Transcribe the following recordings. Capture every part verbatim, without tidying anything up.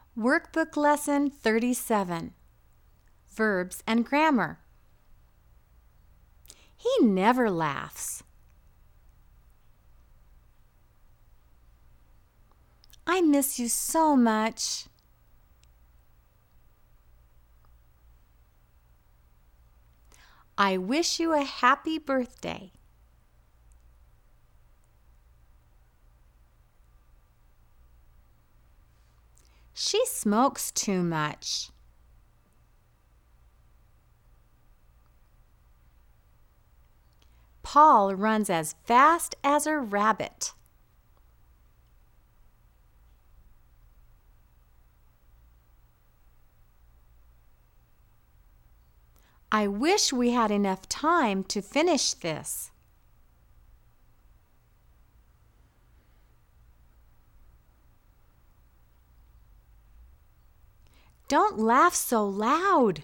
Workbook Lesson thirty-seven, Verbs and Grammar. He never laughs. I miss you so much. I wish you a happy birthday. She smokes too much. Paul runs as fast as a rabbit. I wish we had enough time to finish this. Don't laugh so loud.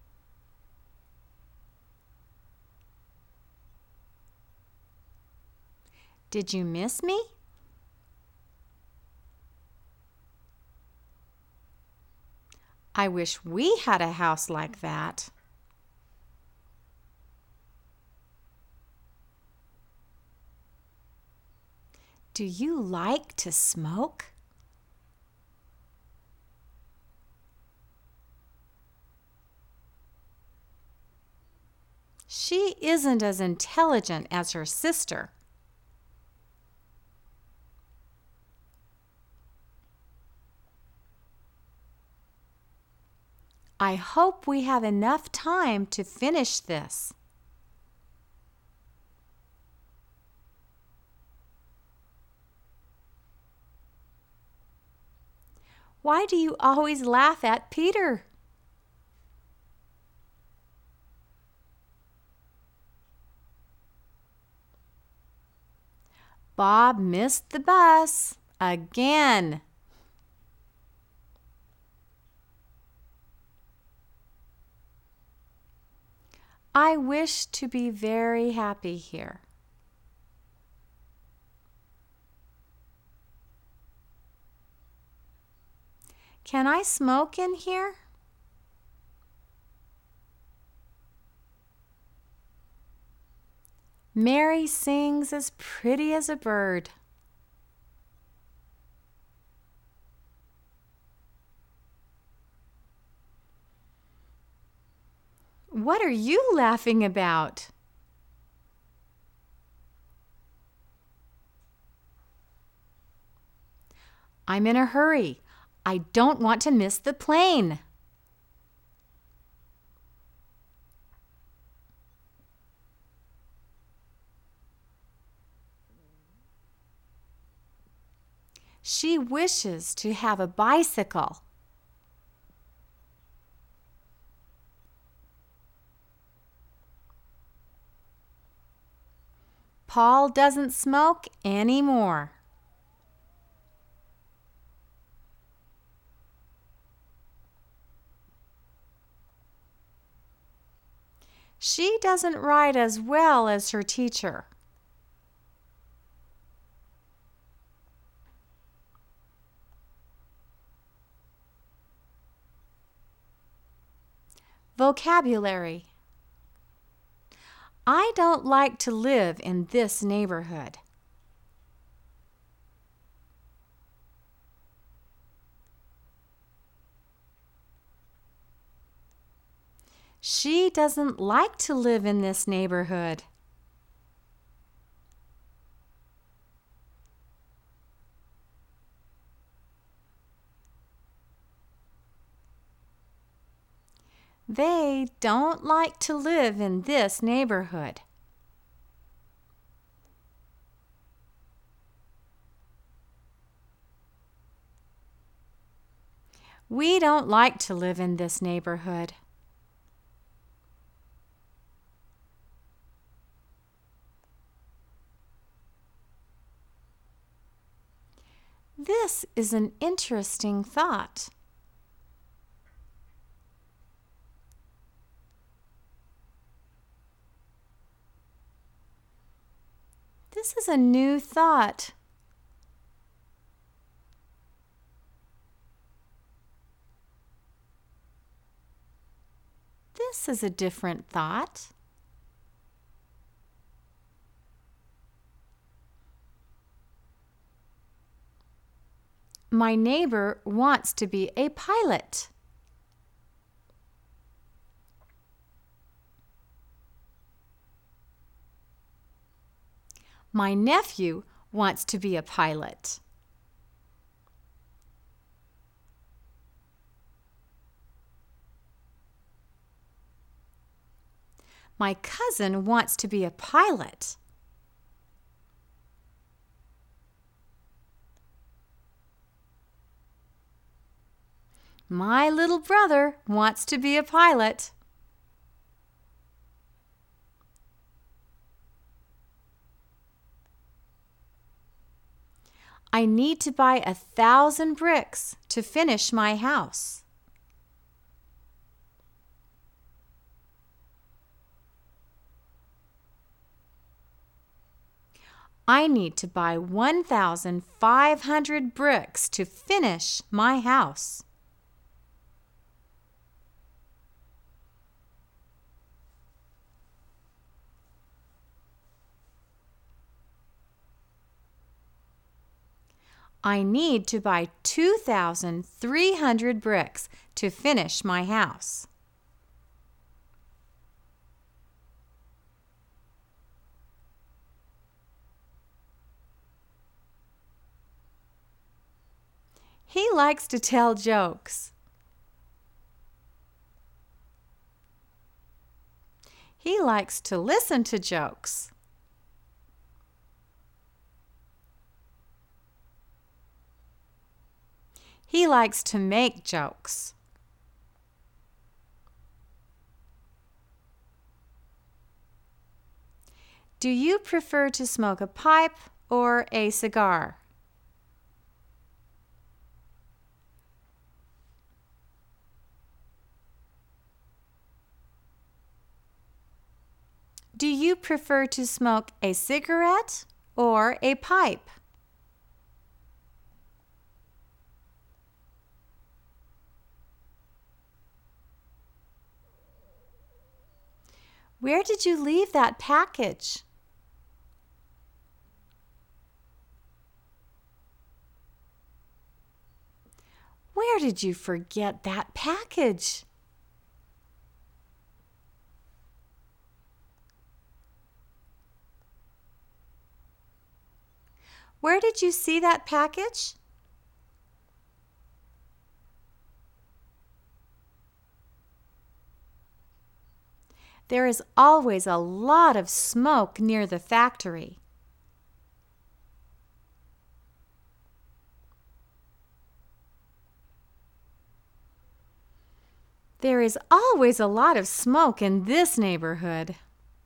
Did you miss me? I wish we had a house like that. Do you like to smoke? She isn't as intelligent as her sister. I hope we have enough time to finish this. Why do you always laugh at Peter? Bob missed the bus again. I wish to be very happy here. Can I smoke in here? Mary sings as pretty as a bird. What are you laughing about? I'm in a hurry. I don't want to miss the plane. She wishes to have a bicycle. Paul doesn't smoke anymore. She doesn't write as well as her teacher. Vocabulary. I don't like to live in this neighborhood. She doesn't like to live in this neighborhood. They don't like to live in this neighborhood. We don't like to live in this neighborhood. This is an interesting thought. This is a new thought. this is a different thought. My neighbor wants to be a pilot. My nephew wants to be a pilot. My cousin wants to be a pilot. My little brother wants to be a pilot. I need to buy a thousand bricks to finish my house. I need to buy one thousand five hundred bricks to finish my house. I need to buy two thousand three hundred bricks to finish my house. He likes to tell jokes. He likes to listen to jokes. He likes to make jokes. Do you prefer to smoke a pipe or a cigar? Do you prefer to smoke a cigarette or a pipe? Where did you leave that package? Where did you forget that package? Where did you see that package? There is always a lot of smoke near the factory. There is always a lot of smoke in this neighborhood.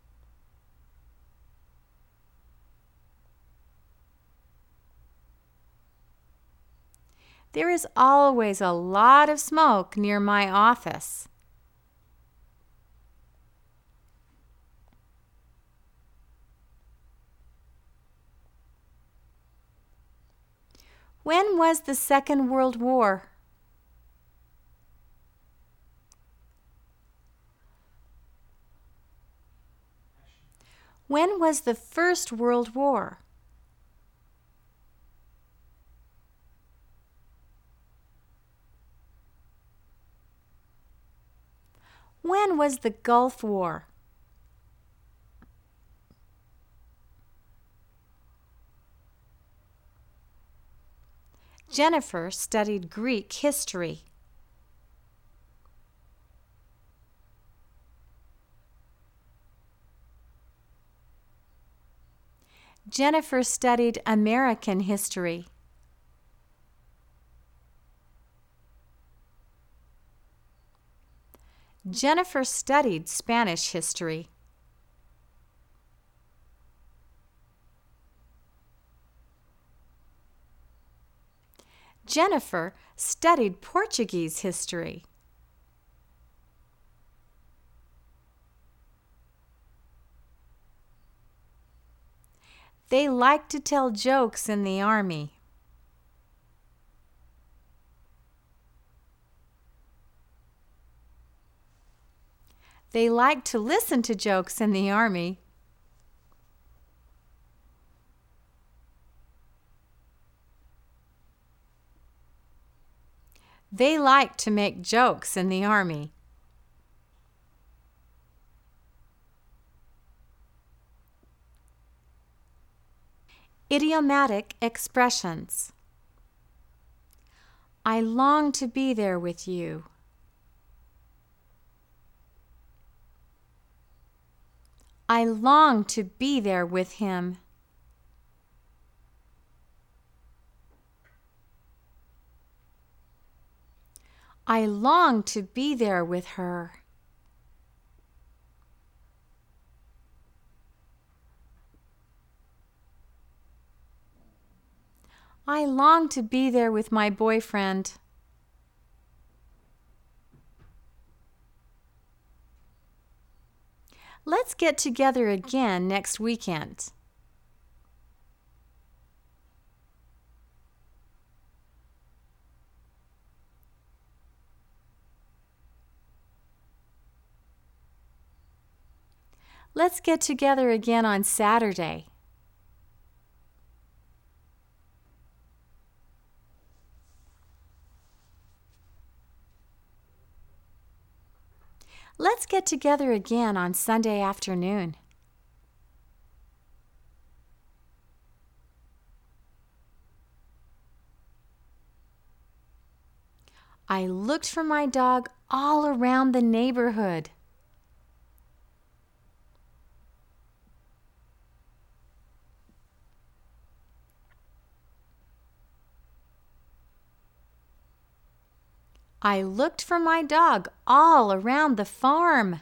There is always a lot of smoke near my office. When was the Second World War? When was the First World War? When was the Gulf War? Jennifer studied Greek history. Jennifer studied American history. Jennifer studied Spanish history. Jennifer studied Portuguese history. They like to tell jokes in the army. They like to listen to jokes in the army. They like to make jokes in the army. Idiomatic expressions. I long to be there with you. I long to be there with him. I long to be there with her. I long to be there with my boyfriend. Let's get together again next weekend. Let's get together again on Saturday. Let's get together again on Sunday afternoon. I looked for my dog all around the neighborhood. I looked for my dog all around the farm.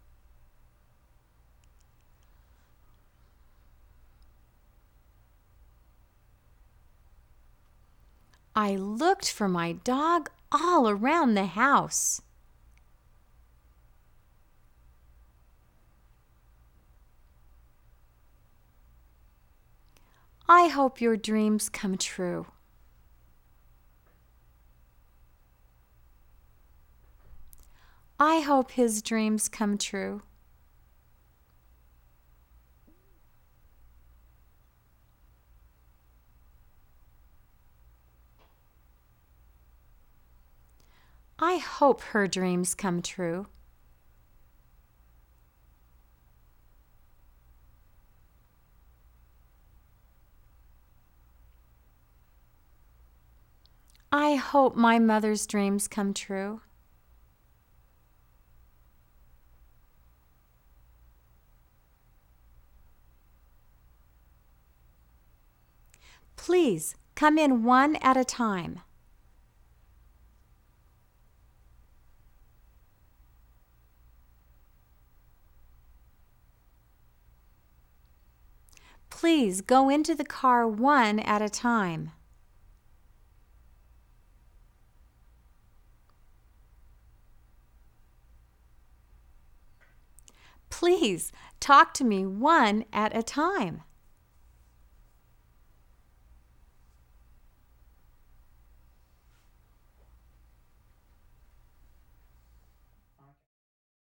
I looked for my dog all around the house. I hope your dreams come true. I hope his dreams come true. I hope her dreams come true. I hope my mother's dreams come true. Please come in one at a time. Please go into the car one at a time. Please talk to me one at a time.